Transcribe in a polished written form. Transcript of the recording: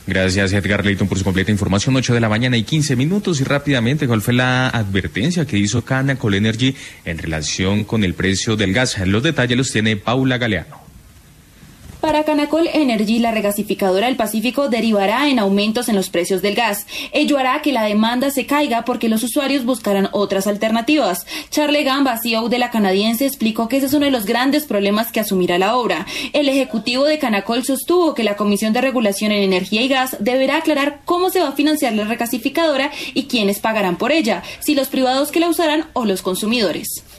Gracias, Edgar Leighton, por su completa información. 8 de la mañana y 15 minutos. Y rápidamente, ¿cuál fue la advertencia que hizo Canacol Energy en relación con el precio del gas? Los detalles los tiene Paula Galeano. Para Canacol Energy, la regasificadora del Pacífico derivará en aumentos en los precios del gas. Ello hará que la demanda se caiga porque los usuarios buscarán otras alternativas. Charles Gamba, CEO de la canadiense, explicó que ese es uno de los grandes problemas que asumirá la obra. El ejecutivo de Canacol sostuvo que la Comisión de Regulación en Energía y Gas deberá aclarar cómo se va a financiar la regasificadora y quiénes pagarán por ella, si los privados que la usarán o los consumidores.